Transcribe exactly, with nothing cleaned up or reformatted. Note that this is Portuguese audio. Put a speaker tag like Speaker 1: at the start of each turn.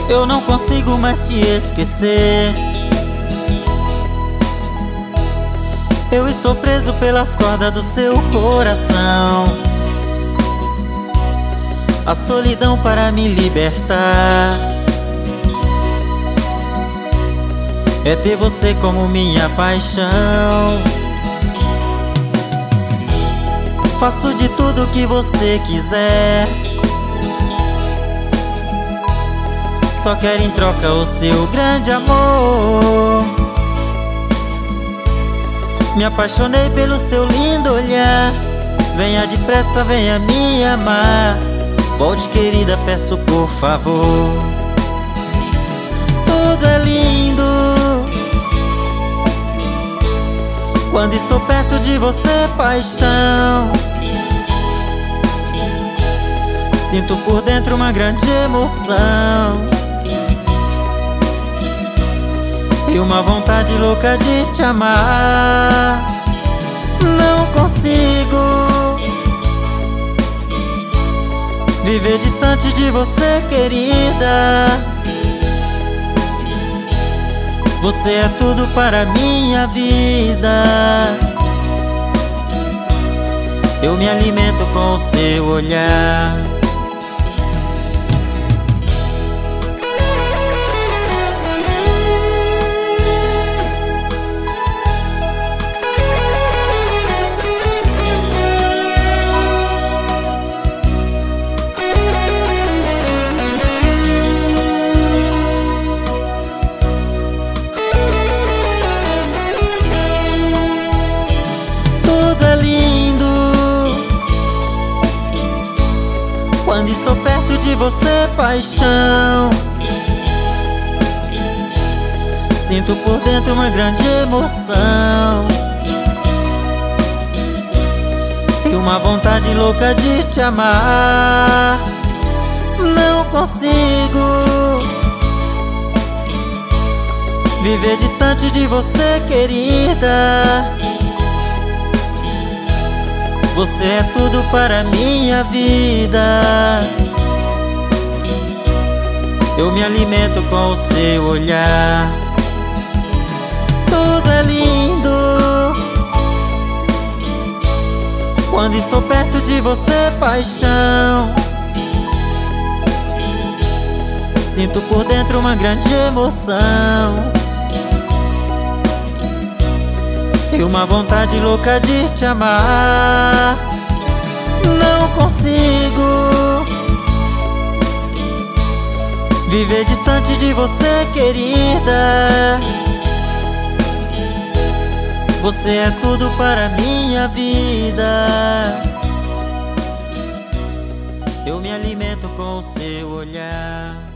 Speaker 1: Eu não consigo mais te esquecer. Eu estou preso pelas cordas do seu coração. A solidão para me libertar é ter você como minha paixão. Faço de tudo que você quiser, só quero em troca o seu grande amor. Me apaixonei pelo seu lindo olhar. Venha depressa, venha me amar. Volte, querida, peço por favor. Tudo é lindo quando estou perto de você, paixão. Sinto por dentro uma grande emoção e uma vontade louca de te amar. Não consigo viver distante de você, querida. Você é tudo para minha vida. Eu me alimento com o seu olhar. Quando estou perto de você, paixão, sinto por dentro uma grande emoção e uma vontade louca de te amar. Não consigo viver distante de você, querida. Você é tudo para minha vida. Eu me alimento com o seu olhar. Tudo é lindo quando estou perto de você, paixão. Sinto por dentro uma grande emoção e uma vontade louca de te amar. Não consigo viver distante de você, querida. Você é tudo para minha vida. Eu me alimento com o seu olhar.